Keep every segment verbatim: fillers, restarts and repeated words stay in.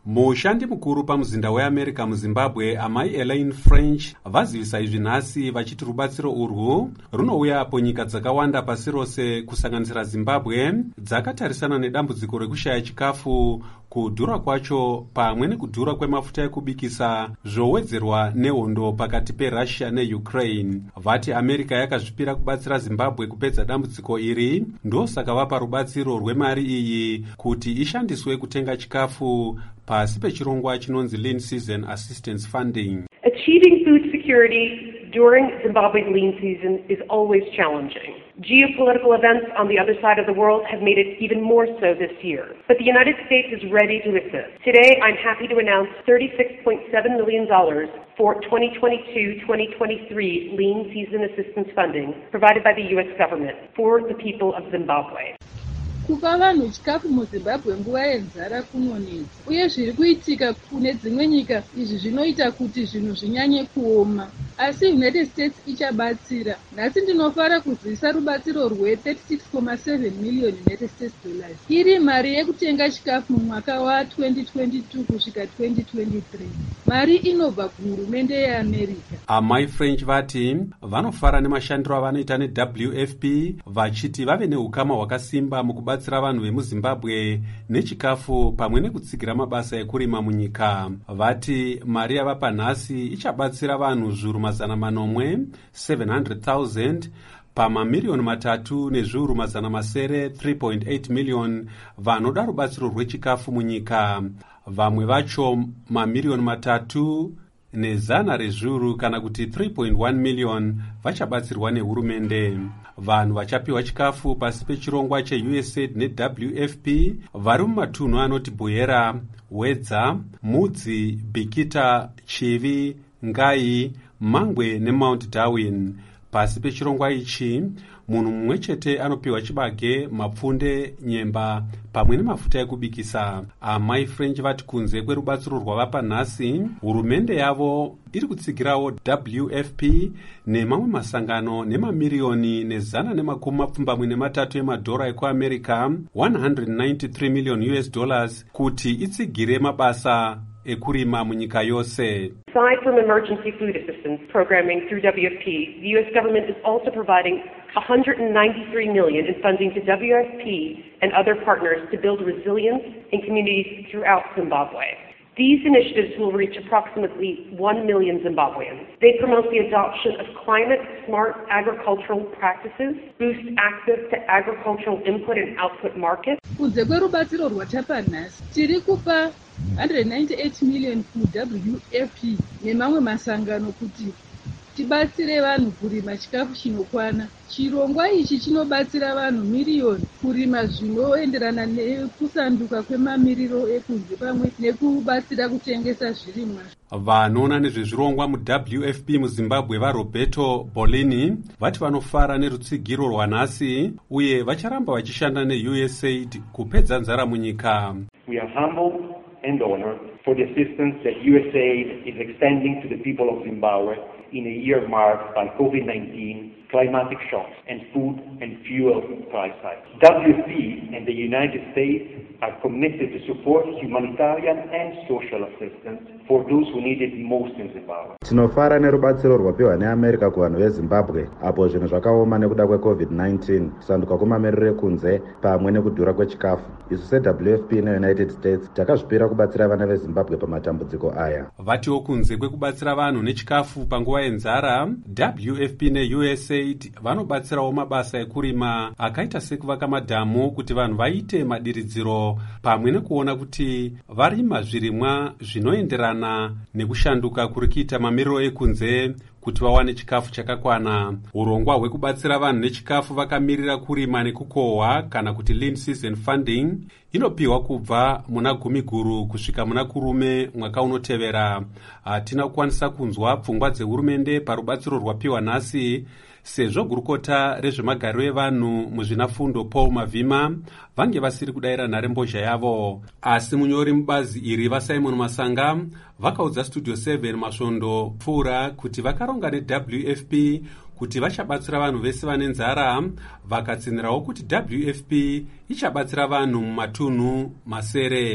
Mushandi mukuru pamuzinda weAmerica muZimbabwe, amai Elaine French, vazivisa izvi nhasi vachiti rubatsiro urwu runouya apo nyika dzakawanda pasi rose kusanganisira Zimbabwe dzakatarisana nedambudziko rekushaya chikafu, kudhura kwacho pamwe nekudhura kwemafuta ekubikisa zvowedzerwa nehondo pakati peRussia neUkraine. Vati America yakazvipira kubatsira Zimbabwe kupedza dambudziko iri, ndosaka vapa rubatsiro rwemari iyi kuti ishandiswe kutenga chikafu pasi pechirongwa chinonzi Lean Season Assistance Funding. Achieving food security during Zimbabwe's lean season is always challenging. Geopolitical events on the other side of the world have made it even more so this year. But the United States is ready to assist. Today, I'm happy to announce thirty-six point seven million dollars for twenty twenty-two twenty twenty-three Lean Season Assistance Funding provided by the U S government for the people of Zimbabwe. Kupa vanhu chikafu muZimbabwe nguva yenzara kunonetsa, uye zviri kuitika kune dzimwe nyika izvi zvinoita kuti zvinhu zvinyanye kuoma. Asi United States ichabatsira. Nhasi ndinofara kuzivisa rubatsiro rwe thirty-six point seven million United States dollars. Iri mari yekutenga chikafu mumwaka wa twenty twenty-two kusvika twenty twenty-three. Mari inobva kuhurumende yeAmerica. Amai French vati vanofara nemashandiro avanoita neW F P vachiti vave neukama hwakasimba mukubatsira vanhu vemuZimbabwe nechikafu pamwe nekutsigira mabasa ekurima munyika. Vati mari yavapa nhasi ichabatsira vanhu zviuru mazana manomwe seven hundred thousand pamamiliyoni matatu nezviuru mazana masere three point eight million vanoda rubatsiro rwechikafu munyika. Vamwe vacho mamiliyoni matatu nezana rezviuru kana kuti three point one million vachabatsirwa nehurumende. Vanhu vachapiwa chikafu pasi pechirongwa cheU S A I D neW F P vari mumatunhu anoti Buyera, Wedza, Mudzi, Bikita, Chivi, Ngai, Mangwe neMount Darwin. Pasi pechirongwa ichi, munhu mumwe chete anopiwa chibage, mapfunde, nyemba pamwe nemafuta ekubikisa. Amai French vati kunze kwerubatsiro rwavapa nhasi, hurumende yavo iri kutsigirawo W F P nemamwe masangano nemamiliyoni nezana nemakumi mapfumbamwe nematatu emadhora ekuAmerica one hundred ninety-three million U S dollars kuti itsigire mabasa ekurima munyika yose. Aside from emergency food assistance programming through W F P, the U S government is also providing one hundred ninety-three million dollars in funding to W F P and other partners to build resilience in communities throughout Zimbabwe. These initiatives will reach approximately one million Zimbabweans. They promote the adoption of climate-smart agricultural practices, boost access to agricultural input and output markets. Kunze kwerubatsiro rwatapa nhasi, tiri kupa one hundred ninety-eight million kuW F P nemamwe masangano kuti tibatsire vanhu kurima chikafu chinokwana. Chirongwa ichi chinobatsira vanhu miliyoni kurima zvinoenderana nekusanduka kwemamiriro ekunze pamwe nekubatsira kutengesa zvirimwa. Vanoona nezvezvirongwa muW F P muZimbabwe vaRoberto Bolini vati vanofara nerutsigiro rwanhasi uye vacharamba vachishanda neU S A I D kupedza nzara munyika. We are humbled and honored for the assistance that U S A I D is extending to the people of Zimbabwe in a year marked by COVID nineteen, climatic shocks, and food and fuel price hikes. W F P and the United States are committed to support humanitarian and social assistance for those who need it most in Zimbabwe. Tinofara nerubatsiro rwapiwa neAmerica kuvanhu veZimbabwe apo zvinhu zvakaoma nekuda kweCovid nineteen, kusanduka kwemamiriro ekunze pamwe nekudhura kwechikafu. Isu seW F P neUnited States takazvipira kubatsira vana veZimbabwe pamatambudziko aya. Vatiwo kunze kwekubatsira vanhu nechikafu panguva yenzara, W F P neU S A I D vanobatsirawo mabasa ekurima akaita sekuvaka madhamu kuti vanhu vaite madiridziro pamwe nekuona kuti varima zvirimwa zvinoenderana nekushanduka kuri kuita mamiriro ekunze kuti vawane chikafu chakakwana. Urongwa hwekubatsira vanhu nechikafu vakamirira kurima nekukohwa kana kuti Lean Season Funding inopiwa kubva muna gumi guru kusvika muna kurume mwaka unotevera. Hatina kukwanisa kunzwa pfungwa dzehurumende parubatsiro rwapiwa nhasi, sezvo gurukota rezvemagariro evanhu muzvinafundo Paul Mavhima vange vasiri kudayira nharembozha yavo. Asi munyori mubazi iri vaSimon Masanga vakaudza Studio seven Masvondo Pfuura kuti vakaronga neW F P kuti vachabatsira vanhu vese vane nzara, vakatsinirawo kuti W F P ichabatsira vanhu mumatunhu masere.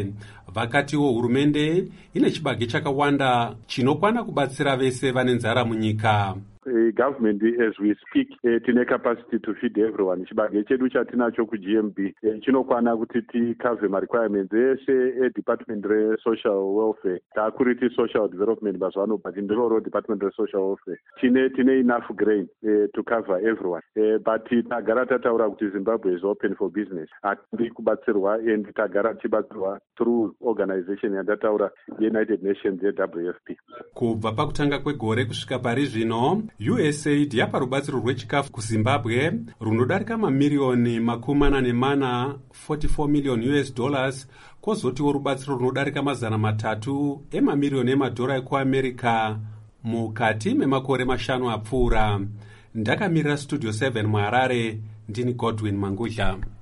vakatiwo hurumende ine chibage chakawanda chinokwana kubatsira vese vane nzara munyika. Uh, government, as we speak, uh, tine capacity to feed everyone. Chibage chedu chatinacho ku G M B uh, chinokwana kuti tikave ma requirements ese e department re social welfare takuriti social development bazwano but ndiro department re social welfare tine tine enough grain uh, to cover everyone uh, but tagara tataura kuti Zimbabwe is open for business ati kubatsirwa and tagara tibatsirwa through organization yandataura United Nations W F P. Kubva pakutanga kwegore kusvika pari zvino U S A I D yapa rubatsiro rwechikafu kuZimbabwe runodarika mamiliyoni makumi mana nemana forty-four million U S dollars, kwozotiwo rubatsiro runodarika mazana matatu emamiliyoni emadhora ekuAmerica mukati memakore mashanu apfuura. Ndakamirira Studio seven muHarare, ndini Godwin Mangudla.